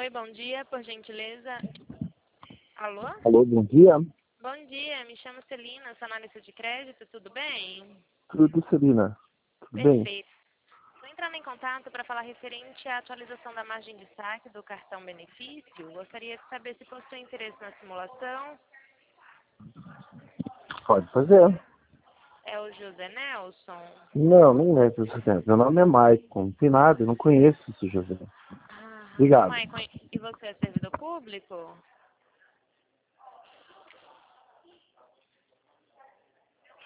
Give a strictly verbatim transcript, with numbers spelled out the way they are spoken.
Oi, bom dia, por gentileza. Alô? Alô, bom dia. Bom dia, me chamo Celina, sou analista de crédito, tudo bem? Tudo, Celina. Tudo bem? Perfeito. Estou entrando em contato para falar referente à atualização da margem de saque do cartão benefício. Gostaria de saber se possui interesse na simulação. Pode fazer. É o José Nelson? Não, não é José. Meu nome é Maicon. Não tem nada, eu não conheço esse José. Ah, Obrigado. Maicon, e você é servidor público?